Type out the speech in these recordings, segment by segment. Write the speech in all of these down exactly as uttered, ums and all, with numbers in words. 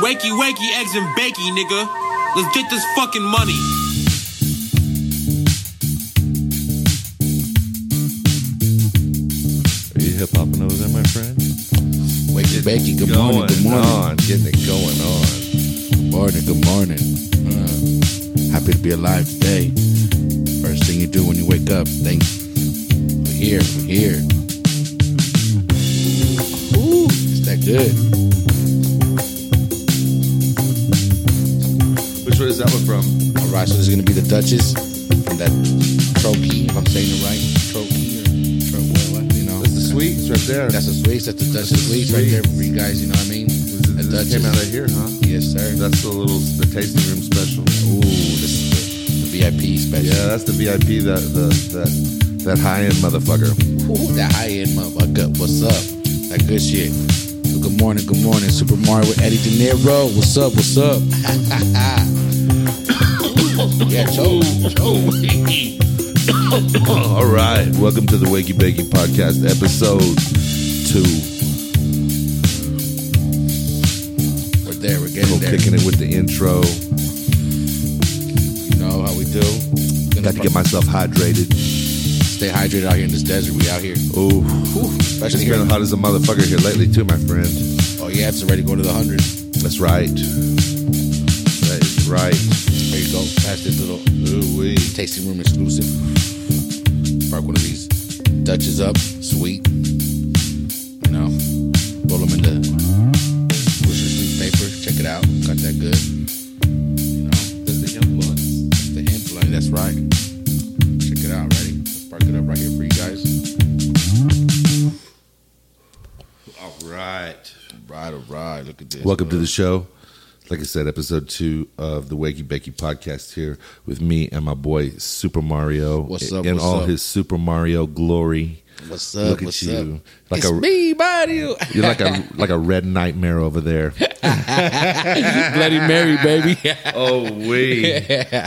Wakey, wakey, eggs and bakey, nigga. Let's get this fucking money. Are you hip hopping over there, my friend? Wakey, bakey, good going morning, good morning. On, getting it going on. Good morning, good morning. Uh, happy to be alive today. First thing you do when you wake up, think, we're here, we're here. Ooh, is that good? Which one is that one from? All right, so this is going to be the Duchess from that Trochee, if I'm saying it right. Trochee or Tro, what, what, you know. That's the sweets right there. That's the sweets, that's the Duchess sweets right there for you guys, you know what I mean? The Duchess came out of here, huh? Yes, sir. That's the little, the tasting room special. Ooh, this is the, the V I P special. Yeah, that's the V I P, that, the, that, that high-end motherfucker. Ooh, that high-end motherfucker. What's up? That good shit. So good morning, good morning. Super Mario with Eddie De Niro. What's up, what's up? Yeah, Joe. Joe. All right, welcome to the Wakey Bakey Podcast, episode two. We're there, we're getting We're there. kicking it with the intro. You know how we do. Got to get myself hydrated. Stay hydrated out here in this desert. We out here. Ooh, Especially it's here. been hot as a motherfucker here lately too, my friend. Oh, yeah, it's already going to the hundred. That's right. That is right. There you go. Pass this little Ooh-wee. tasting room exclusive. Spark one of these Dutches up. Sweet. You know. Roll them in the Swisher Sweet paper. Check it out. Got that good. You know. That's the influence. That's the influence. That's right. Check it out. Ready? Spark it up right here for you guys. All right. Right, all right. Look at this. Welcome to the show. Like I said, episode two of the Wakey Bakey Podcast here with me and my boy Super Mario. What's up, in what's all up? his Super Mario glory. What's up? Look at What's you. up? Like It's a me, Mario. You're like a like a red nightmare over there. Bloody Mary, baby. Oh wait.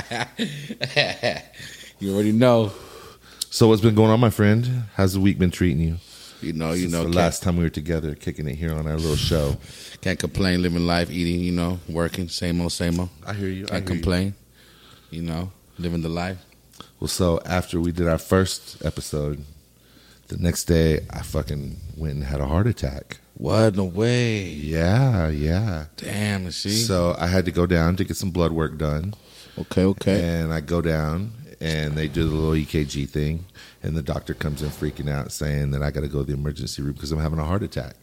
You already know. So what's been going on, my friend? How's the week been treating you? You know, you Since know. the Can't, last time we were together, kicking it here on our little show. can't complain. Living life, eating. You know, working. Same old, same old. I hear you. I Can't hear you. complain. You know, living the life. Well, so after we did our first episode, the next day I fucking went and had a heart attack. What? No way. Yeah, yeah. Damn. See. So I had to go down to get some blood work done. Okay. Okay. And I go down and they do the little E K G thing. And the doctor comes in freaking out saying that I got to go to the emergency room because I'm having a heart attack.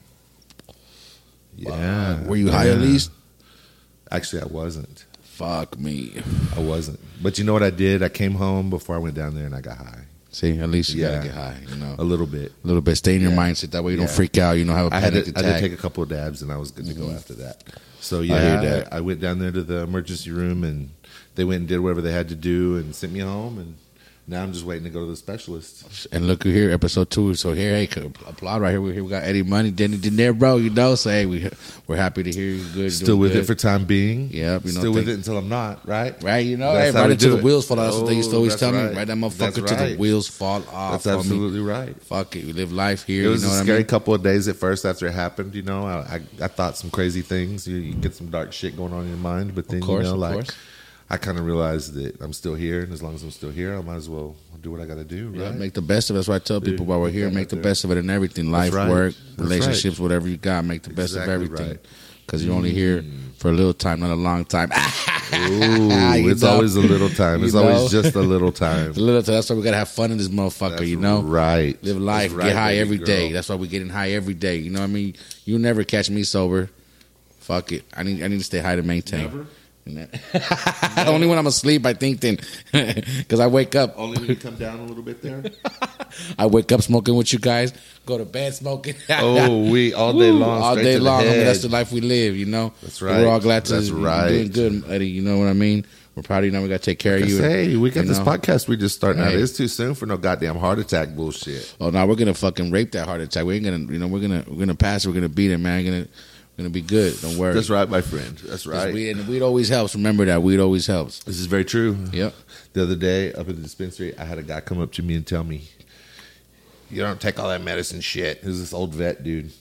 Yeah. Wow. Were you high at yeah. least? Actually, I wasn't. Fuck me. I wasn't. But you know what I did? I came home before I went down there and I got high. See, at least you Yeah. gotta get high. You know, A little bit. a little bit. Stay in your Yeah. mindset. That way you don't Yeah. freak out. You know, have a I had panic to, I attack. had to take a couple of dabs and I was good to Mm-hmm. go after that. So hear yeah, that. I, I went down there to the emergency room and they went and did whatever they had to do and sent me home. And now I'm just waiting to go to the specialist. And look here, episode two. So here, hey, applaud right here. We're here. We got Eddie Money, Denny De Niro, you know. So hey, we we're happy to hear you good. Still doing with good. it for time being. Yep, you know, Still with thank- it until I'm not. Right. right. You know, That's hey, how right we until do the it. wheels fall off. That's what they used to always Oh, tell that's me. right. Right, that motherfucker That's till the right. wheels fall off. That's on me. absolutely right. Fuck it, we live life here. It was you know a what scary I mean? couple of days at first after it happened. You know, I, I I thought some crazy things. You, you get some dark shit going on in your mind, but then Of course, you know, of like course. I kind of realized that I'm still here, and as long as I'm still here, I might as well do what I got to do. Yeah, Right? make the best of it. That's why I tell people Dude, while we're make here, that make right the there. best of it in everything. Life, right. work, That's relationships, right. whatever you got, make the best Exactly of everything. right. Because you're only here for a little time, not a long time. Ooh, You it's know? always a little time. It's You always know? just a little time. A little time. That's why we gotta have fun in this motherfucker. That's you know, right. live life, That's right, get high baby every girl. day. That's why we getting high every day. You know what I mean? You never catch me sober. Fuck it. I need I need to stay high to maintain. Never? Only when I'm asleep, I think then, because I wake up. Only when you come down a little bit there. I wake up smoking with you guys. Go to bed smoking. Oh, we all day long, all straight day to the long. I mean, head. that's the life we live. You know. That's But right. We're all glad to That's you're right. doing good, Eddie. You know what I mean? We're proud of you. Now we got to take care of you. Hey, we got you this know? podcast we just starting out. Hey. It's too soon for no goddamn heart attack bullshit. Oh no, we're gonna fucking rape that heart attack. We ain't gonna, you know, we're gonna we're gonna pass it. We're gonna beat it, man. We're gonna we're gonna be good. Don't worry. That's right, my friend. That's 'Cause right. Weed, and weed always helps. Remember that weed always helps. This is very true. Yep. The other day up at the dispensary, I had a guy come up to me and tell me, "You don't take all that medicine shit." It was this old vet dude.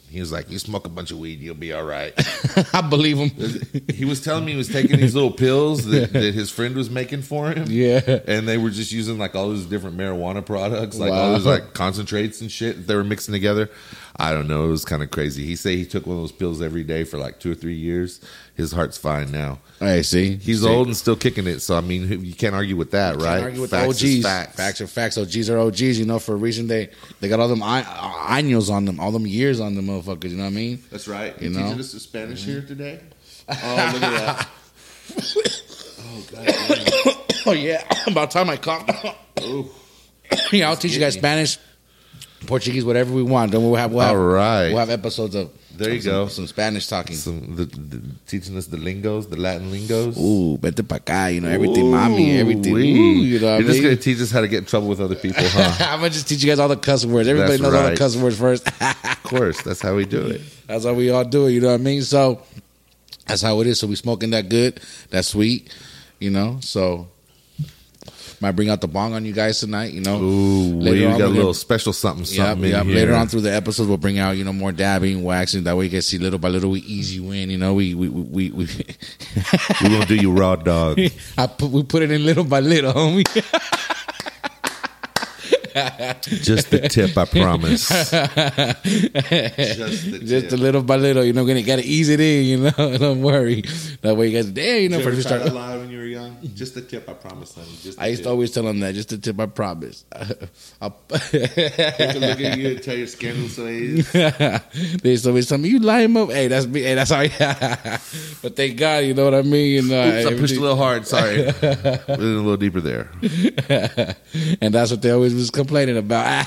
He was like, "You smoke a bunch of weed, you'll be all right." I believe him. He was telling me he was taking these little pills that, that his friend was making for him. Yeah. And they were just using like all these different marijuana products, like Wow. all those like concentrates and shit that they were mixing together. I don't know. It was kind of crazy. He said he took one of those pills every day for like two or three years. His heart's fine now. Hey, see, He's see. old and still kicking it. So I mean, you can't argue with that, right? Can't argue with Facts the is O Gs. facts. Facts are facts. O Gs are O Gs. You know, for a reason they they got all them I- I- años on them, all them years on them, motherfuckers. You know what I mean? That's right. You You know? teaching us the Spanish here today? Oh, look at that. Oh, God. Oh yeah, about time I coughed. Yeah, I'll teach you guys Spanish, Portuguese, whatever we want. Then we'll have we'll have, All right. we'll have episodes of There you some, go. some Spanish talking. Some the, the, teaching us the lingos, the Latin lingos. Ooh, vete pa' acá, you know, everything, Ooh, mommy, everything. wee. Ooh, you know what I You're just mean? going to teach us how to get in trouble with other people, huh? I'm gonna just teach you guys all the cuss words. Everybody That's knows all the right. cuss words first. Of course. That's how we do it. That's how we all do it. You know what I mean? So that's how it is. So we smoking that good, that sweet. You know, so might bring out the bong on you guys tonight. You know, Ooh, Later we on, got we're a little gonna- special something, Yep, something yep. in here. Later on through the episodes, we'll bring out, you know, more dabbing, waxing. That way you can see little by little we ease you in. You know, we we we we, we We're going to do you raw dog. I put we put it in little by little, homie. Just the tip, I promise. Just the Just tip. a little by little, you know, gonna gotta ease it in, you know. Don't worry. That way you guys, damn, you know, Did you first we ever try start. that lie when you were young? Just the tip, I promise, honey. Just the I used to tip. always tell them that, just a tip, I promise. I'll- They can look at you and tell your scandalous ways. they used to always tell me, "You lie him up." Hey, that's me. Hey, that's how. But thank God, you know what I mean. You know, Oops, I pushed a little hard. Sorry. Went in a little deeper there. and that's what they always was complaining about.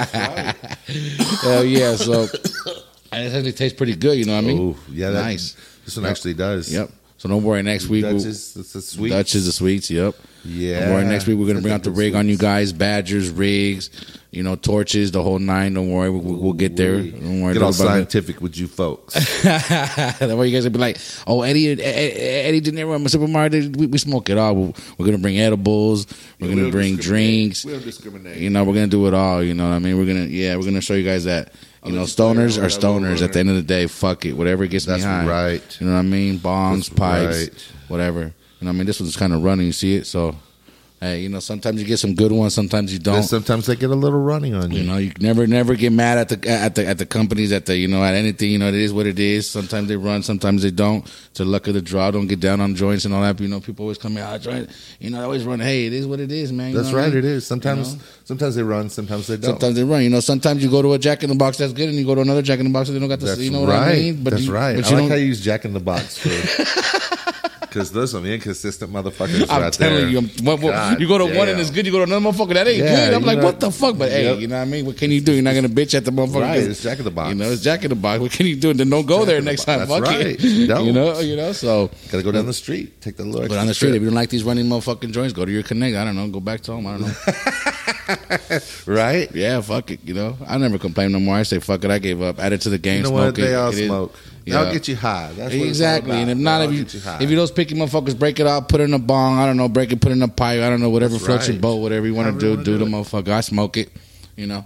Hell yeah! So, and it actually tastes pretty good. You know what I mean? Oh, yeah. That, Nice. This one Yep. actually does. Yep. So don't worry. Next week, we'll, Dutchess, it's a sweet. Dutch is the sweets. Yep. Yeah. Don't worry. Next week we're gonna bring out the Good rig on you sweets. guys. Badgers, rigs, you know, torches, the whole nine. Don't worry. We'll, we'll get there. Ooh-wee. Don't worry. Get all Don't worry about it. scientific with you folks. That way you guys will be like, oh, Eddie, Eddie, Eddie De Niro and Super Mario, we, we smoke it all. We're, we're gonna bring edibles. We're We gonna don't bring discriminate. drinks. We don't discriminate. You know, we're gonna do it all. You know what I mean? We're gonna, yeah, we're gonna show you guys that. You I'll know, let you tell stoners you are what I will stoners. At the end of the day, fuck it. Whatever gets That's me high. right. You know what I mean? Bongs, That's pipes, right. whatever. You know what I mean? This one's kind of running. You see it? So, hey, you know, sometimes you get some good ones. Sometimes you Then don't. sometimes they get a little running on you. You know, you never, never get mad at the at the at the companies, at the you know, at anything. You know, it is what it is. Sometimes they run, sometimes they don't. It's the luck of the draw. Don't get down on joints and all that. But, you know, people always come out joint. You know, I always run. Hey, it is what it is, man. You That's know what I right. mean? It is. Sometimes, You know? sometimes they run. Sometimes they don't. Sometimes they run. You know, sometimes you go to a Jack in the Box that's good, and you go to another Jack in the Box and they don't got the. That's You know what right. I mean? That's you, right. But I you like don't. how you use Jack in the Box for. Because there's some inconsistent motherfuckers I'm right telling there. you, I'm, what, what, God you go to one and damn. it's good. You go to another motherfucker that ain't Yeah, good. I'm you like, know- what the fuck? But hey, Yep. you know what I mean? What can you do? You're not gonna bitch at the motherfucker. Right, 'cause, it's Jack in the Box. You know, it's Jack in the Box. What can you do? Then don't go there in the next Box. time. That's Fuck right. it. Don't. You know, you know. So Gotta go down the street. Take the little. But on the street, if you don't like these running motherfucking joints, go to your Connect. I don't know. Go back to home. I don't know. right. Yeah, fuck it. You know, I never complain no more. I say fuck it. I gave up. Add it to the game. You know smoke what? it. They all It is- smoke. Yeah. That'll get you high. That's what Exactly. It's all And about. if not, That'll if you, get you high. if you those picky motherfuckers, break it out, put it in a bong. I don't know, break it, put it in a pipe. I don't know, whatever That's floats your right. boat, whatever you want to However do, you wanna do do the it. motherfucker. I smoke it. You know,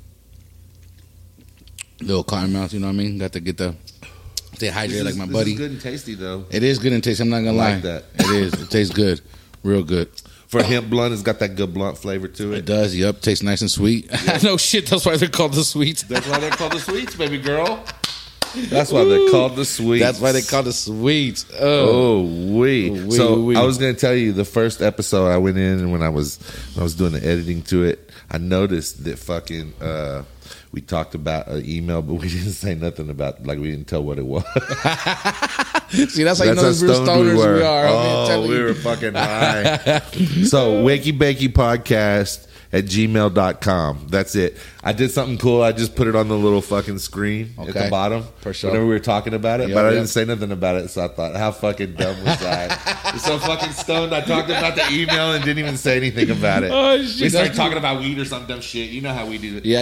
little cotton mouth. You know what I mean? Got to get the stay This hydrated is- like my this buddy. is good and tasty though. It is good and tasty. I'm not gonna I lie. like that. It is. It tastes good, real good. For hemp blunt, it's got that good blunt flavor to It it. does. Yep. Tastes nice and sweet. No shit. That's why they're called the sweets. That's why they're called the sweets, baby girl. That's why they're called the sweets. That's why they call the sweets. Oh. Oh, wee. Oh, wee, So wee. I was going to tell you the first episode I went in, and when I was when I was doing the editing to it, I noticed that fucking uh, we talked about an email, but we didn't say nothing about, like, we didn't tell what it was. See, that's how you That's know how the real stoned stoners we were. we are. I'm Oh, telling we you. were fucking high. So, Wakey Bakey Podcast at gmail dot com. That's it. I did something cool. I just put it on the little fucking screen at Okay. the bottom. For sure. Whenever we were talking about it. Yep, but I yep. didn't say nothing about it. So I thought, how fucking dumb was I? I'm so fucking stoned. I talked about the email and didn't even say anything about it. Oh, shit. We started That's- talking about weed or some dumb shit. You know how we do it. Yeah, you know we forget.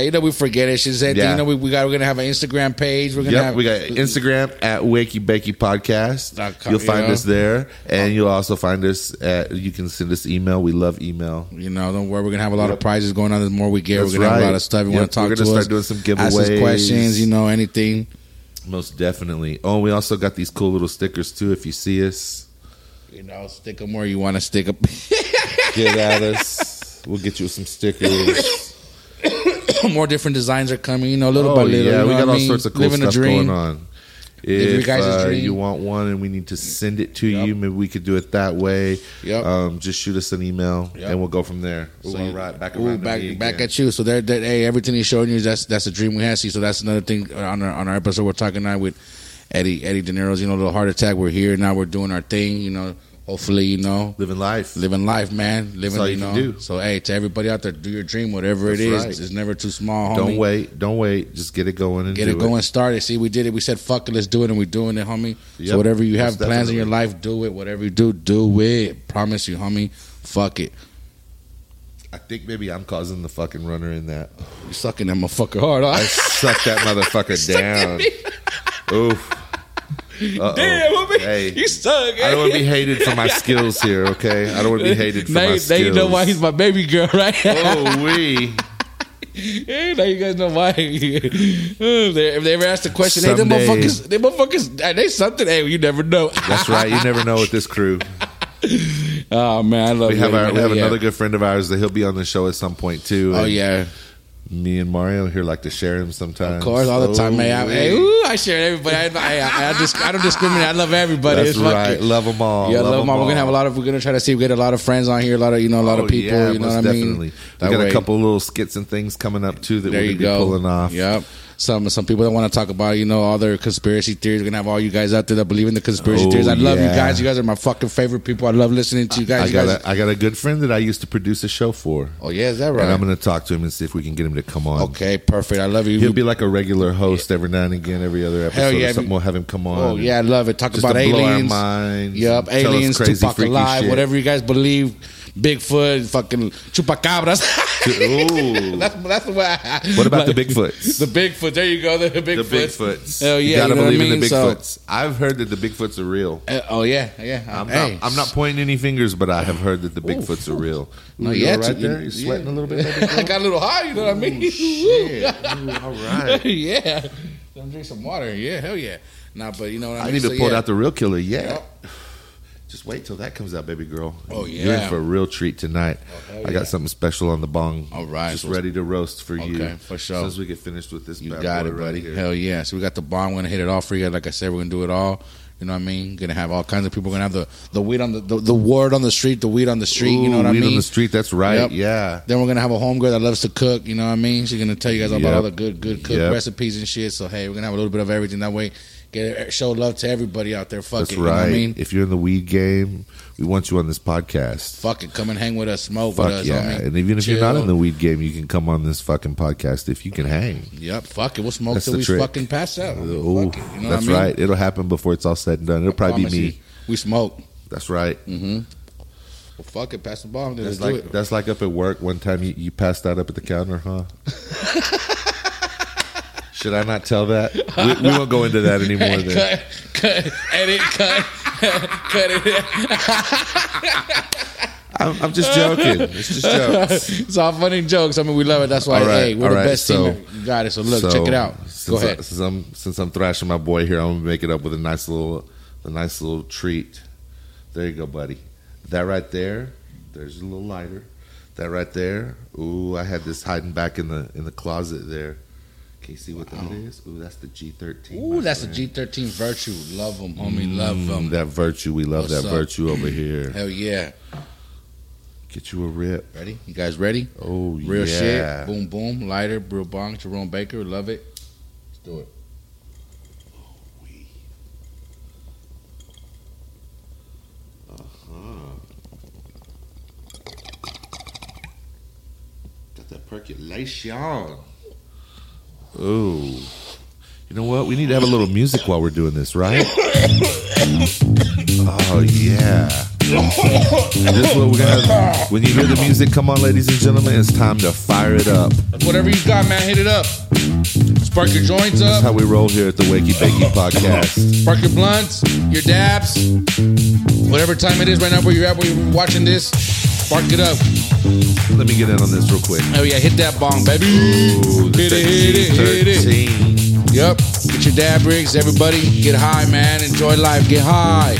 forget it. She's said, Yeah. you know, we, we got we're gonna have an Instagram page. We're gonna Yep, have we got Instagram at Wakey Bakey Podcast. Dot com, You'll find yeah. us there, and you'll also find us at. You can send us email. We love email. You know, don't worry. We're gonna have a lot Yep. of prizes going on. The more we get, That's we're gonna have a right. lot of stuff. You Yep, want to talk we're to gonna us? start doing some Ask us giveaways. questions. You know, anything. Most definitely. Oh, we also got these cool little stickers too. If you see us, You know, stick them where you want to stick them. get at us. We'll get you some stickers. More different designs are coming. You know, little Oh by little. yeah, you we know got what I all mean? sorts of cool Living a stuff dream. going on. Live your If guys' uh, dream. you want one and we need to send it to Yep. you, maybe we could do it that way. Yep. Um, just shoot us an email Yep. and we'll go from there. Ooh, So all you- right, back ooh, around to back, me back again. at you. So there, that hey, everything he's showing you, that's that's a dream we had. See, so that's another thing on our on our episode. We're talking now with Eddie Eddie De Niro's. You know, little heart attack. We're here now. We're doing our thing. You know, hopefully, you know, Living life. living life, man. Living, all you you know. can do. So hey, to everybody out there, do your dream, whatever That's it is. right. It's never too small. Homie. Don't wait. Don't wait. Just get it going and Get do it going, started. See, we did it. We said, fuck it, let's do it, and we're doing it, homie. Yep. So whatever you have Most plans in your definitely. life, do it. Whatever you do, do it. Promise you, homie. Fuck it. I think maybe I'm causing the fucking runner in that. You sucking that motherfucker hard, huh? I suck that motherfucker down. Oof. Uh-oh. Damn, homie. Hey, You suck. I don't want to be hated for my skills here, okay? I don't want to be hated for now, my you- now skills. you know why he's my baby girl, right? Oh, we. Yeah, now you guys know why. if they ever ask the question, hey, them Someday. motherfuckers, they motherfuckers, are they something? Hey, you never know. That's right. You never know with this crew. Oh, man, I love We have Eddie, our, man. we have Hell yeah. another good friend of ours that he'll be on the show at some point too. Oh, And yeah. me and Mario here like to share him sometimes. Of course, all the time, man. I, Oh, hey, we. ooh, I share everybody. I, I, I, I, dis- I don't discriminate. I love everybody. That's It's fucking- right. Love them all. Yeah, love, love them all. We're gonna have a lot of. We're gonna try to see. We get a lot of friends on here. A lot of you know, a lot Oh, of people. yeah, you know most what I mean? definitely. We That got way- a couple of little skits and things coming up too that There we're you gonna be go. pulling off. Yep. Some some people that want to talk about you know all their conspiracy theories. We're gonna have all you guys out there that believe in the conspiracy Oh, theories. I love you yeah. guys. You guys are my fucking favorite people. I love listening to you guys. I You got guys- a, I got a good friend that I used to produce a show for, oh yeah, is that right? and I'm going to talk to him and see if we can get him to come on. okay, perfect. I love you. He'll be like a regular host every now and again, every other episode. Hell yeah. Or something. We'll have him come on. Oh yeah, I love it. Talk just about to blow our aliens. minds. Yep, and tell us aliens, crazy, Tupac freaky alive, shit. whatever you guys believe. Bigfoot, fucking chupacabras. Ooh. that's that's the way. I, What about the like, Bigfoots? The Bigfoot. There you go. The Bigfoot. The Bigfoots. Hell You yeah, gotta you know what I believe mean? in the So- Bigfoots. I've heard that the Bigfoots are real. Uh, oh yeah, yeah. I'm hey. not. I'm not pointing any fingers, but I have heard that the Bigfoots are real. No, Ooh, you yeah, all right you- there? You sweating yeah. a little bit? Baby girl? I got a little high. You know what I mean? Shit. Ooh, all right. yeah. Let drink some water. Yeah, hell yeah. Nah, but you know what I I mean. need to So, pull yeah. out the real killer. Yeah. Yep. Just wait till that comes out, baby girl. Oh, You're in yeah. for a real treat tonight. Oh, hell I yeah. got something special on the bong. All right. Just So- ready to roast for you. Okay, for sure. As soon as we get finished with this, You bad got boy it, right buddy. here. Hell yeah. So we got the bomb. We're gonna hit it all for you. Like I said, we're gonna do it all. You know what I mean? Gonna have all kinds of people. We're gonna have the, the weed on the, the the word on the street, the weed on the street. Ooh, you know what I weed mean? on the street. That's right. Yep. Yeah. Then we're gonna have a homegirl that loves to cook. You know what I mean? She's gonna tell you guys all about Yep. all the good, good cook Yep. recipes and shit. So hey, we're gonna have a little bit of everything. That way, get show love to everybody out there. Fuck That's it. right. You know what I mean? If you're in the weed game, we want you on this podcast. Fuck it. Come and hang with us. Smoke Fuck with us. yeah. homie. And even if you're not Chill. in the weed game, you can come on this fucking podcast if you can hang. Yep. Fuck it. We'll smoke That's till the we trick. fucking pass out. homie. Ooh, Fuck it. You know that's what I mean? right. It'll happen before it's all said and done. It'll probably be Promise me. you. We smoke. That's right. Mm-hmm. Well, fuck it. Pass the bomb. Then That's let's like do it. that's like up at work. One time you, you passed out up at the counter, huh? Should I not tell that? We, we won't go into that anymore. Then Cut, cut, edit, cut, cut it. I'm, I'm just joking. It's just jokes. It's all funny jokes. I mean, we love it. That's why, All right, hey, we're all the right, best so- team. You got it. So look, So, check it out. Since Go I- ahead. since I'm since I'm thrashing my boy here, I'm gonna make it up with a nice little a nice little treat. There you go, buddy. That right there. There's a little lighter. That right there. Ooh, I had this hiding back in the in the closet there. Can you see what that is? Ooh, that's the G thirteen. Ooh, my that's friend. a G thirteen Virtue. Love them, homie. Love them. Mm, that virtue. We love What's that up? virtue over here. Hell yeah. Get you a rip. Ready? You guys ready? Oh, Real yeah. shit. Boom, boom. Lighter. Brew bong. Jerome Baker. Love it. Let's do it. Got that percolation. Ooh. You know what? We need to have a little music while we're doing this, right? Oh, yeah. And this is what we're gonna have. When you hear the music, come on, ladies and gentlemen, it's time to fire it up. Whatever you got, man, hit it up. Spark your joints That's up. how we roll here at the Wakey Bakey Podcast. Spark your blunts, your dabs. Whatever time it is right now where you're at, where you're watching this, spark it up. Let me get in on this real quick. Oh yeah, hit that bong, baby. Ooh, Hit it, hit it, hit it. thirteen. Yep. Get your dab rigs, everybody. Get high, man. Enjoy life. Get high.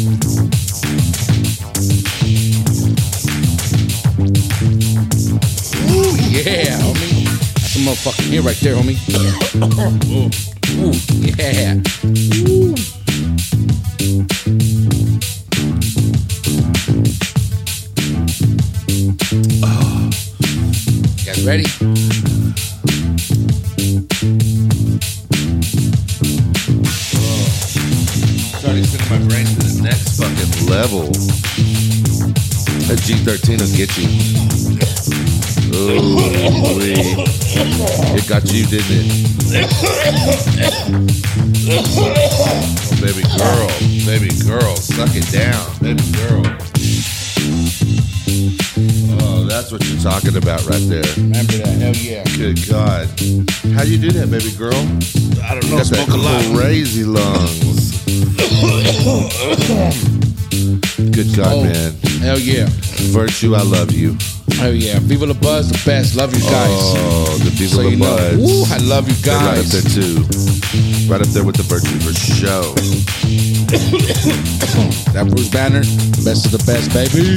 Ooh, yeah, homie. That's a motherfucking hit right there, homie. Ooh, ooh, yeah. Ooh. Oh. You guys ready? Starting to send my brain to the next fucking level. That G thirteen will get you. Ooh, wee. It got you, didn't it? Oh, baby girl, baby girl, suck it down, baby girl. Oh, that's what you're talking about right there. Remember that? Hell yeah. Good God. How do you do that, baby girl? I don't You know. got Smoke that a lot. crazy lungs. Good God, Oh, man. hell yeah. Virtue, I love you. Hell yeah. Viva la Buzz, the best. Love you guys. Oh, the Viva So la you know. Buds. Woo, I love you They're right up guys. there, too. Right up there with the Virtue for show. That Bruce Banner, best of the best, baby.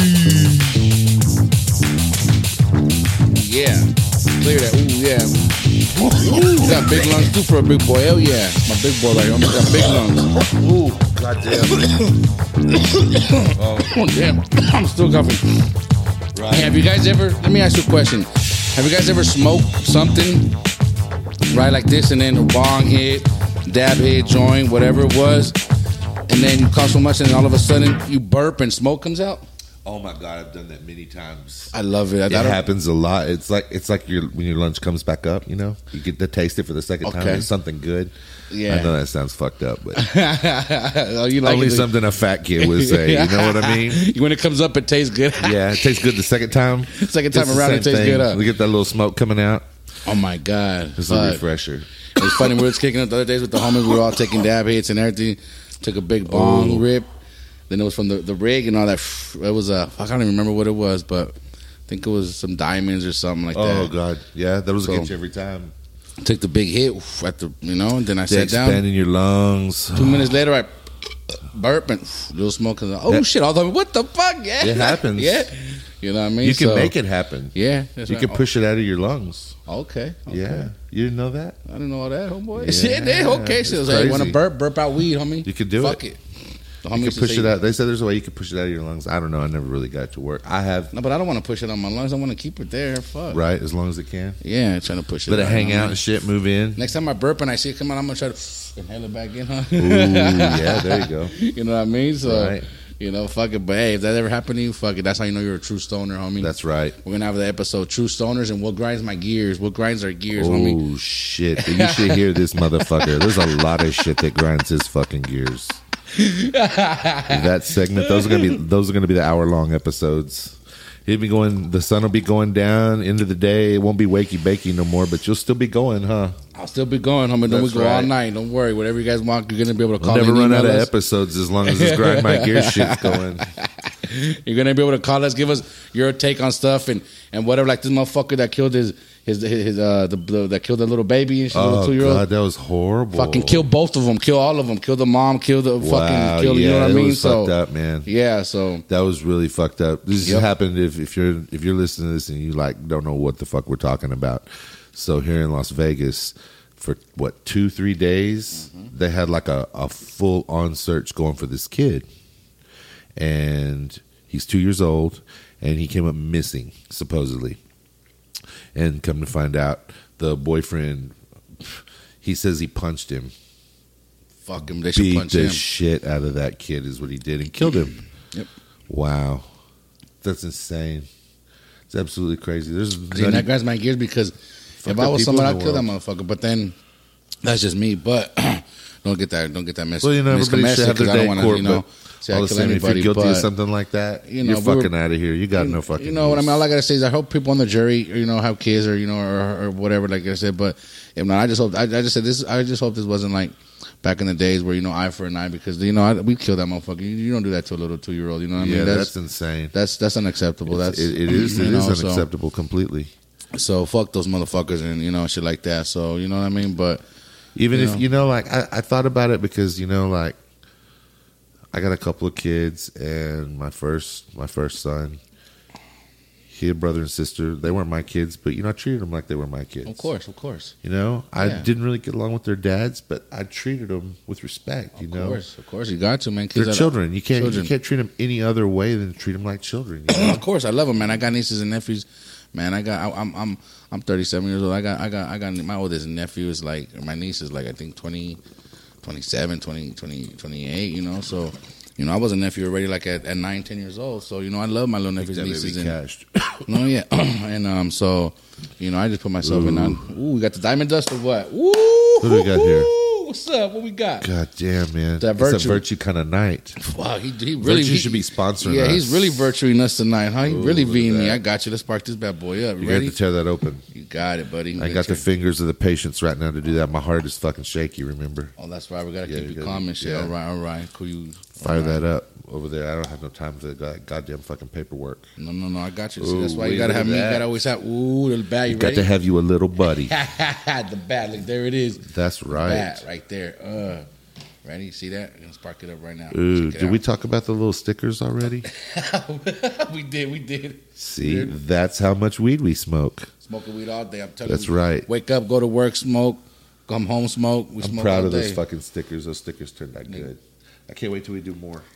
Yeah. Clear that. Ooh, yeah. Ooh, you got big lungs too for a big boy. Hell yeah. My big boy right here. You got big lungs. Ooh, goddamn. Oh, Oh, damn. I'm still coughing. right. Hey, have you guys ever, let me ask you a question. Have you guys ever smoked something, right, like this, and then a bong hit, dab hit, joint, whatever it was, and then you cough so much, and all of a sudden you burp and smoke comes out? Oh my God, I've done that many times. I love it. I, It I don't- happens a lot. It's like it's like your when your lunch comes back up. You know, you get to taste it for the second time. Okay. It's something good. Yeah. I know that sounds fucked up, but oh, you like only it, something a fat kid would say. You know what I mean? When it comes up, it tastes good. Yeah, it tastes good the second time. Second time It's the around, it same tastes thing. good, huh? We get that little smoke coming out. Oh my God. It's a Fuck. refresher. It's funny. We were kicking up the other days with the homies. We were all taking dab hits and everything. Took a big bong Oh. rip. Then it was from the, the rig and all that. It was a, I can't even remember what it was, but I think it was some diamonds or something like Oh that. God, yeah, that was So- get you every time. Took the big hit at the, you know, and then I They sat down. expand in your lungs. Two minutes later, I burp and little smoke. And oh That- shit! All the what the fuck? Yeah, It happens. Yeah, you know what I mean. You can So, make it happen. Yeah, that's You right. can push it out of your lungs. Oh, okay, okay. Yeah, you didn't know that? I didn't know all that, homeboy. Yeah, Shit, yeah, okay. it's So, hey, want to crazy. burp? Burp out weed, homie. You could do Fuck it. it. The You homie can used to push say- it out. They said there's a way you can push it out of your lungs. I don't know. I never really got it to work. I have, No, but I don't want to push it on my lungs. I want to keep it there. Fuck. right, as long as it can. Yeah, trying to push it. Let it out, hang you know out what and shit, move in. I mean? Next time I burp and I see it come out, I'm gonna try to inhale it back in, huh? Ooh, yeah, there you go. You know what I mean? So, Right. you know, fuck it. But hey, if that ever happened to you, fuck it. That's how you know you're a true stoner, homie. That's right. We're gonna have the episode "True Stoners" and what grinds my gears. What grinds our gears, homie? Oh shit! You should hear this motherfucker. There's a lot of shit that grinds his fucking gears. That segment, those are gonna be those are gonna be the hour long episodes. He'll be going. The sun will be going down. End of the day, it won't be wakey bakey no more. But you'll still be going, huh? I'll still be going, homie. Don't we That's go all right. night? Don't worry. Whatever you guys want, you're gonna be able to We'll call. never in, run out email of us. episodes as long as this grind my gears shit's going. You're gonna be able to call us, give us your take on stuff and, and whatever. Like this motherfucker that killed his his his, his uh the, the that killed the little baby and shit, little Oh two year old. god, that was horrible. Fucking kill both of them, kill all of them, kill the mom, kill the Wow, fucking kill. yeah, You know what I it mean? was So fucked up, man. yeah, so That was really fucked up. This Yep. just happened if, if you're if you're listening to this and you like don't know what the fuck we're talking about. So here in Las Vegas, for what two three days, Mm-hmm. they had like a, a full on search going for this kid, and he's two years old, and he came up missing supposedly, and come to find out, the boyfriend, he says he punched him, fuck him. They should beat punch the him. shit out of that kid is what he did, and killed him. Yep. Wow, that's insane. It's absolutely crazy. There's See, and that grinds my gears because if Fucked I up was people someone, in I'd the kill that world. motherfucker. But then that's just me. But don't get that, don't get that message. Well, you know, everybody should have their day in court, you know, but all of a sudden, if you're guilty but, of something like that, you know, you're fucking out of here. You got you, no fucking. You know what I use. mean? All I gotta say is I hope people on the jury, you know, have kids or you know or, or whatever, like I said. But if not, I just hope I, I just said this. I just hope this wasn't like back in the days where you know eye for an eye because you know I, we killed that motherfucker. You, you don't do that to a little two year old. You know what I mean? Yeah, that's, that's insane. That's that's unacceptable. That's it, it is. It you know, is unacceptable so, completely. So fuck those motherfuckers and you know shit like that. So you know what I mean? But even you if know. you know, like I, I thought about it because you know, like I got a couple of kids and my first my first son. He had brother and sister. They weren't my kids, but you know, I treated them like they were my kids. Of course, of course. You know, I Yeah. didn't really get along with their dads, but I treated them with respect. You Of know, course, of course, you got to man. they're Kids are- children. You can't children. you can't treat them any other way than treat them like children. You know? Of course, I love them, man. I got nieces and nephews. Man, I got. I, I'm. I'm. I'm thirty-seven years old. I got. I got. I got. My oldest nephew is like. My niece is like. I think twenty, twenty-seven, twenty, twenty, twenty-eight. You know. So, you know, I was a nephew already, like at, at nine, ten years old. So, you know, I love my little nephews, That nieces, baby and cashed. no, yeah, and um, so, you know, I just put myself in. On, ooh, we got the diamond dust or what? Ooh, Who do we got here? What's up? What we got? God damn, man. That It's virtue. a virtue kind of night. Wow, he, he really Virtue he, should be sponsoring Yeah, us. he's really virtuing us tonight, huh? He Ooh, really look at being me. that. I got you. Let's spark this bad boy up. You You got ready? to tear that open. You got it, buddy. I got the fingers of the patience right now to do that. My heart is fucking shaky, remember? Oh, that's right. We gotta Yeah, keep you you gotta- calm and shit. yeah. All right, all right. Cool. You Fire all right. that up over there. I don't have no time for the god- goddamn fucking paperwork. No, no, no. I got you. Ooh, See, that's why wait, you gotta look have at me. You that. gotta always have. Ooh, the bat. You You got ready? to have you a little buddy. the bat. Look, there it is. That's right. Bat right there. Uh, ready? See that? I'm gonna spark it up right now. Ooh, Check it did we out. talk about the little stickers already? we did. We did. See, Yeah. that's how much weed we smoke. Smoking weed all day. I'm telling That's you. right. Wake up, go to work, smoke. Come home, smoke. We I'm smoke proud all of those day. fucking stickers. Those stickers turned out good. I can't wait till we do more.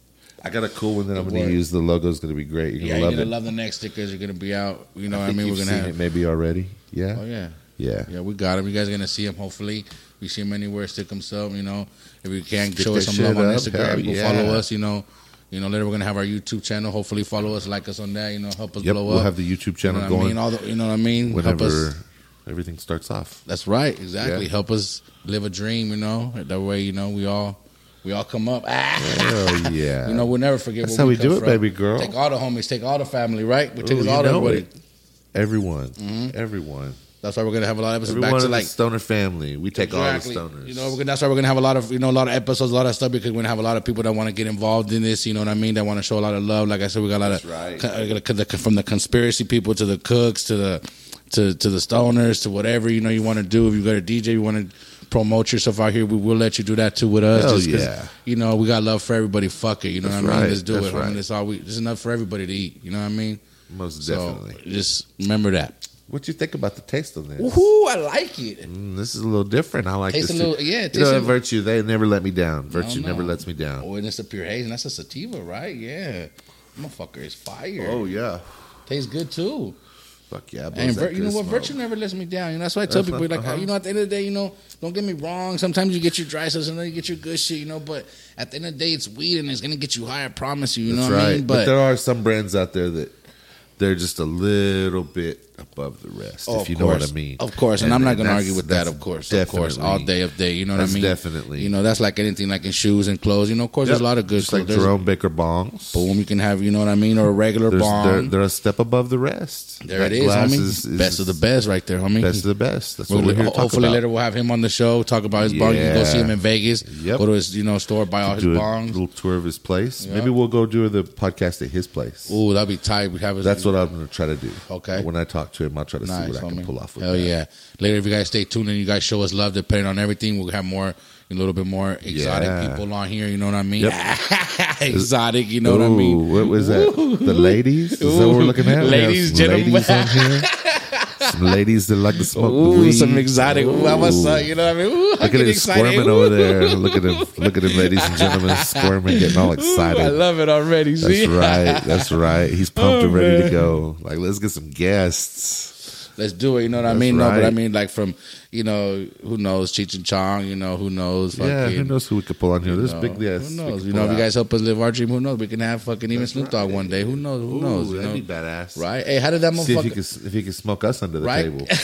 I got a cool one that I'm Good going to work. use. The logo's going to be great. You're Yeah, going you're to gonna love love the next stickers. You're gonna be out. You know it. what I I think mean? you've We're gonna seen have. it maybe already. Yeah? Oh yeah. Yeah. Yeah, we got him. You guys are gonna see him. Hopefully, we see him anywhere. Stick himself. You know, if you can Stick show us that some love shit on up. Instagram, Hell go yeah. follow us. You know, you know. Later we're gonna have our YouTube channel. Hopefully, follow us, like us on that. You know, help us Yep, blow we'll up. have the YouTube you channel know what I going mean? All the, you know what I mean? Help whenever us. everything starts off. That's right. Exactly. Yeah. Help us live a dream. You know, that way. You know, we all we all come up. Ah. Hell yeah. You know, we'll never forget. That's where how we we come do it, from. baby girl. Take all the homies. Take all the family. Right? We take Ooh, us you all know everybody. it. Everyone. Mhm. Everyone. That's why we're gonna have a lot of episodes Everyone back to in like the stoner family. We take Exactly. all the stoners. You know, we're gonna, that's why we're gonna have a lot of you know a lot of episodes, a lot of stuff because we're gonna have a lot of people that want to get involved in this. You know what I mean? That want to show a lot of love. Like I said, we got a lot That's of right. co- uh, from the conspiracy people to the cooks to the to to the stoners to whatever you know you want to do. If you got a D J, you want to promote yourself out here, we will let you do that too with us. Hell just 'cause, yeah. You know, we got love for everybody. Fuck it. You know That's what I mean? right. Let's do That's it. I right. mean, that's all we. There's enough for everybody to eat. You know what I mean? Most So definitely. just remember that. What you think about the taste on this? Woohoo! I like it. Mm, this is a little different. I like Tastes this. a little, too. yeah. It You tastes know, a- at Virtue, they never let me down. Virtue no. never lets me down. Oh, and it's a pure haze, and that's a sativa, right? Yeah. Motherfucker is fire. Oh, yeah. Tastes good too. Fuck yeah. And blows that Vir- you know good what? smoke. Virtue never lets me down. You know, that's why I tell That's people, what- like, uh-huh. you know, at the end of the day, you know, don't get me wrong. Sometimes you get your dry stuff, sometimes you get your good shit, you know, but at the end of the day, it's weed and it's going to get you high, I promise you. You That's know what right. I mean? But, there are some brands out there that they're just a little bit above the rest, Oh, if of you know what course. I mean. Of course, and, I'm not going to that's- argue with that. that's Of course, of course, definitely- all day of day. You know what That's I mean? definitely. You know, that's like anything, like in shoes and clothes. You know, of course, there's a Yep. lot of good Just like clothes. There's- Jerome Baker bongs. Boom, you can have, you know what I mean, or a regular There's- bong. they're, they're a step above the rest. there That it is, glass homie. is- is best of the best, right there, homie. Best of the best. That's We'll- what we're here to talk hopefully about. later we'll have him on the show, talk about his bong. You can go see him Yeah. in Vegas. Yep. Go to his, you know, store, buy all his do a bongs. little tour of his place. Yeah. Maybe we'll go do the podcast at his place. Ooh, that'd be tight. We have his, That's what I'm going to try to do. Okay. When I talk to him, I'll try to nice, see what I homie. can pull off with Hell that. yeah! Later, if you guys stay tuned and you guys show us love, depending on everything, we'll have more, a little bit more exotic Yeah. people on here. You know what I mean? Yep. exotic. You know what I Ooh, mean? what was that? The ladies? Is that what we're looking at? We have Ladies, some gentlemen. ladies on here. Some ladies that like to smoke the Ooh, weed. some exotic. Ooh, I'm a Ooh. son, you know what I mean? Ooh, Look I'm at getting him excited. squirming Ooh. over there. Look at him. Look at him, ladies and gentlemen, squirming, getting all excited. Ooh, I love it already. See? That's right. That's right. He's pumped Oh, and ready man. to go. Like, let's get some guests. Let's do it. You know what I That's mean? No, but I right. mean, like from, you know, who knows, Cheech and Chong, you know, who knows? Yeah, fucking, who knows who we could pull on here? you There's know, big guests. Who we knows? could You pull know, if you out. guys help us live our dream, who knows? We can have fucking even That's Snoop Dogg right. one day. Who knows? Who Ooh, knows? You that'd know? be badass. Right? Hey, how did that See if he motherfucker? could if he could smoke us under the Right? table.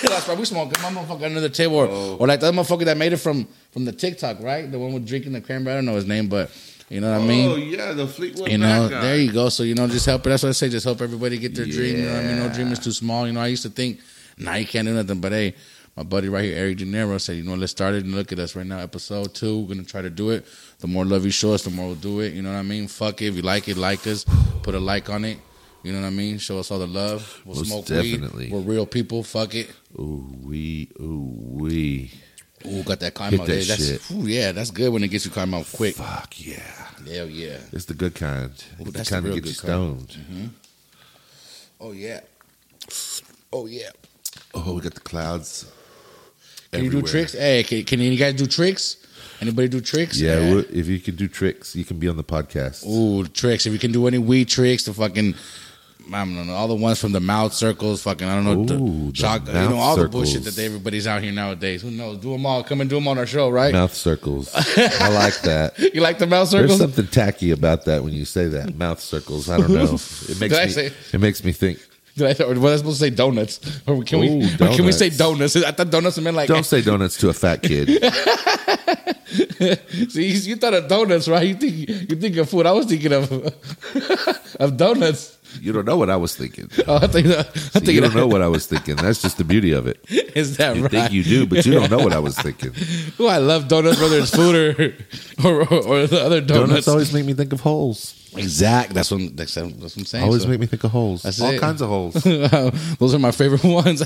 That's right. We smoking my motherfucker under the table, or, Oh. or like the other motherfucker that made it from from the TikTok, right? The one with drinking the cranberry. I don't know his name, but you know what I mean. Oh yeah, the Fleetwood You know, Mac guy. there you go. So you know, just help. That's what I say. Just help everybody get their dream. You know what I mean? No Yeah. dream is too small. You know, I used to think, nah, you can't do nothing. But hey, my buddy right here, Eric De Niro, said, you know, let's start it and look at us right now. Episode two, we're gonna try to do it. The more love you show us, the more we'll do it. You know what I mean? Fuck it. If you like it, like us. Put a like on it. You know what I mean? Show us all the love. We'll Most smoke definitely. weed. We're real people. Fuck it. Ooh wee, ooh wee. Ooh, got that climb Hit out. that Hey, that's, shit. ooh, yeah, that's good when it gets you climb out quick. Fuck yeah. Hell yeah. It's the good kind. Ooh, It's the that's kind the that real gets you good kind. stoned. Oh yeah. Oh yeah. Oh, we got the clouds. Can you do everywhere. tricks? Hey, can, can you guys do tricks? Anybody do tricks? Yeah, Eh. well, if you can do tricks, you can be on the podcast. Ooh, tricks. If you can do any weed tricks, the fucking, I don't know, all the ones from the mouth circles, fucking, I don't know, Ooh, the the chalk, you mouth know, all the circles. bullshit that everybody's out here nowadays. Who knows? Do them all. Come and do them on our show, right? Mouth circles. I like that. You like the mouth There's circles? something tacky about that when you say that. Mouth circles. I don't know. It Did I makes say- me. It makes me think. Did I, or was I supposed to say donuts? Or can we? Ooh, or can we say donuts. donuts? I thought donuts meant like. Don't say donuts to a fat kid. See, you thought of donuts, right? You think you think of food. I was thinking of of donuts. You don't know what I was thinking. Oh, I think I See, think you don't know what I was thinking. That's just the beauty of it. Is that You right? think you do, but you don't know what I was thinking. Oh, I love donuts, whether it's food or or, or, or the other donuts. Donuts always make me think of holes. Exact. That's what that's, that's what I'm saying. Always So, make me think of holes. That's All it. kinds of holes. those are my favorite ones.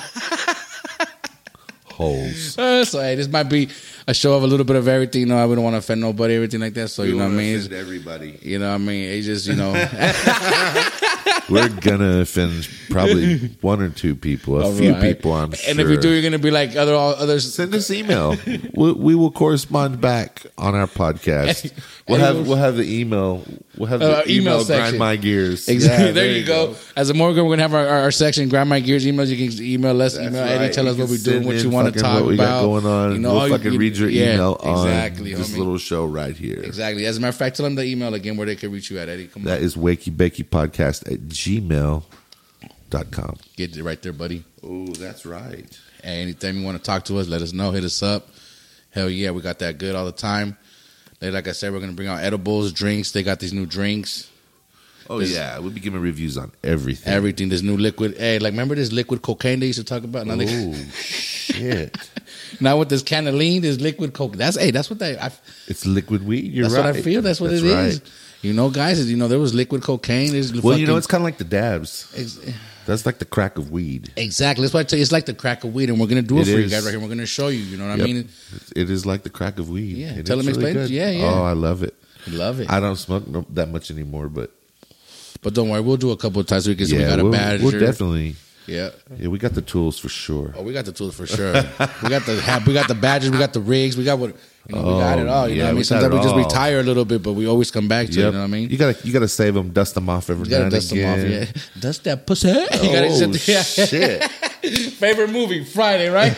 Holes. Uh, so hey, this might be a show of a little bit of everything. You know, I don't want to offend nobody, everything like that. So you know what I mean. It's- Everybody. You know what I mean. It's just you know. We're gonna offend probably one or two people. A All few right. people, I'm sure. And if you do, you're gonna be like other others. Send us email. we, we will correspond back on our podcast. We'll have we'll have the email. We'll have the Uh, email email, section. grind my gears. Exactly. Yeah, there, you go. As a Morgan, we're gonna have our, our, our section, Grind My Gears emails. You can email us, That's email right. Eddie, tell You us what can we're doing, send what in you want to fucking talk what we about. got going on. You know, we'll all you- fucking read your yeah, email on exactly, this homie. little show right here. Exactly. As a matter of fact, tell them the email again where they can reach you at, Eddie. Come That on, is wakey bakey podcast at gmail dot com. get it right there, buddy. Oh, that's right. Hey, anytime you want to talk to us, let us know. Hit us up. Hell yeah, we got that good all the time. They, like I said, we're gonna bring out edibles, drinks. They got these new drinks. Oh This- yeah, we'll be giving reviews on everything. Everything. This new liquid. Hey, like remember this liquid cocaine they used to talk about? Now, they, Oh shit! now with this cannellini, this liquid coke. That's hey, that's what they. I, It's liquid weed. You're that's right. what I feel. That's what it right. is. You know, guys. You know, there was liquid cocaine. There's Well, you know, fucking- it's kind of like the dabs. Ex- That's like the crack of weed. exactly. That's why I tell you, it's like the crack of weed, and we're gonna do it, It for you is. guys right here. We're gonna show you. You know what Yep. I mean? It is like the crack of weed. Yeah, And tell it's them, really explain it. good. Yeah, yeah. Oh, I love it. We love it. I don't smoke no, that much anymore, but But don't worry, we'll do a couple of times so we can. So we yeah, got a we'll, badge. we'll definitely. Yeah. Yeah, we got the tools for sure. Oh, we got the tools for sure. we got the ha- we got the badges. We got the rigs. We got what you know. we got it all. You yeah, know what I we mean? got Sometimes it we just all. retire a little bit, but we always come back to it. Yep. You know what I mean? You gotta you gotta save them, dust them off every You now gotta and dust them off. again. Yeah, dust that pussy. You gotta Oh set the- shit! Favorite movie Friday, right?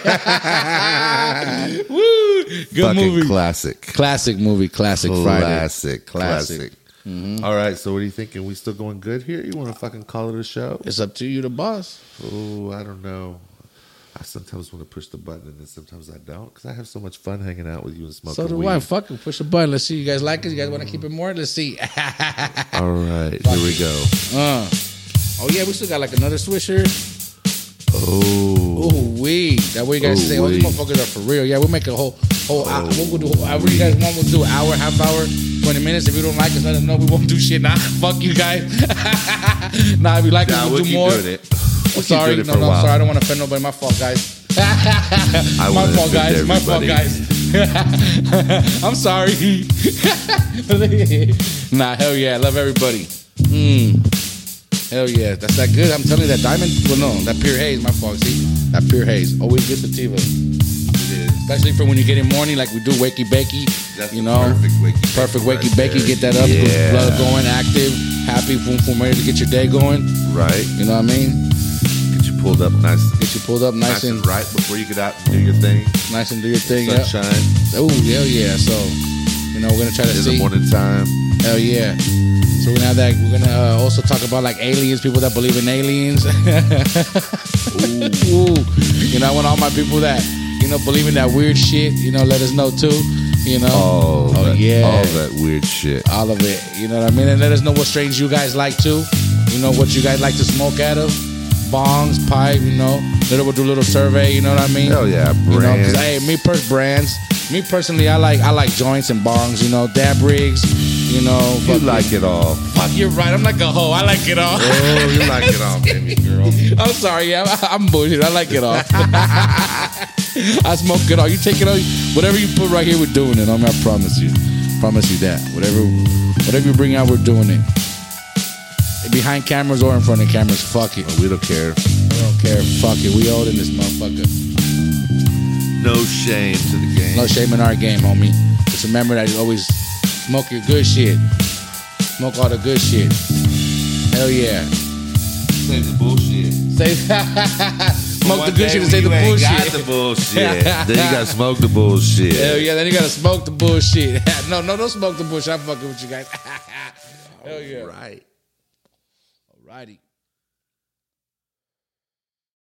Woo! Good Fucking movie. classic, Classic movie. Classic Friday. classic, Classic. classic. All right, so what are you thinking? We still going good here? You want to fucking call it a show? It's up to you, the boss. Oh, I don't know. I sometimes want to push the button, and then sometimes I don't, because I have so much fun hanging out with you and smoking So do weed. I. Fuck it. Push the button. Let's see. You guys like it? You guys want to keep it more? Let's see. All right, here we go. Uh. Oh yeah, we still got like another swisher. Oh, Oh wee! That way you guys Oh, say, oh, these wee. motherfuckers are for real. Yeah, we'll make a whole whole hour. We'll do however you guys want. We'll do an hour, half hour, twenty minutes. If you don't like us, let us know. We won't do shit. Nah, fuck you guys. Nah, if you like nah, us, we'll, we'll do keep more. doing it. We'll I'm keep sorry, doing it no, for a no, I'm while. sorry. I don't want to offend nobody. My fault, guys. I My wanna fault, offend guys. My fault, everybody. guys. I'm sorry. Nah, hell yeah. I love everybody. Mm. Hell yeah. That's that good. I'm telling you, that diamond, well, no, that pure haze, my fault. See? That pure haze. Always good sativa. Especially for when you get in morning, like we do wakey bakey. That's you the know, perfect wakey perfect bakey wakey right bakey. there. Get that up, Yeah. blood going, active, happy, boom, boom, ready to get your day going. Right, You know what I mean? get you pulled up nice, Get you pulled up nice, nice and and right before you get out and do your thing. nice and do your thing. Yeah. Sunshine Oh hell yeah! So you know we're gonna try to in see. the morning time. Hell yeah! So So we're gonna have that. We're gonna uh, also talk about like aliens, people that believe in aliens. Ooh. Ooh. You know, I want all my people that you know believe in that weird shit. You know, let us know too. You know, Oh, oh that, yeah, all that weird shit. all of it. You know what I mean? And let us know what strains you guys like too. You know what you guys like to smoke out of. Bongs, pipe, you know. Little we'll do a little survey, you know what I mean? Hell yeah, You know, 'cause, brands. hey, me per brands. Me personally, I like I like joints and bongs, you know, dab rigs, you know. You fuck like it all. Fuck, you're right. I'm like a hoe. I like it all. Oh, you like it all, baby girl. I'm sorry, yeah, I'm bullshit. I like it all. I smoke it all. You take it all. Whatever you put right here, we're doing it. I mean, I promise you. Promise you that. Whatever, whatever you bring out, we're doing it. Behind cameras or in front of cameras, fuck it. We don't care. We don't care. Fuck it. We old in this motherfucker. No shame to the game. No shame in our game, homie. Just remember that you always smoke your good shit. Smoke all the good shit. Hell yeah. Say the bullshit. Say smoke the good shit and say the bullshit. Got the bullshit. Then you gotta smoke the bullshit. Hell yeah, then you gotta smoke the bullshit. no, no, don't smoke the bullshit. I'm fucking with you guys. Hell yeah. Right. Alrighty.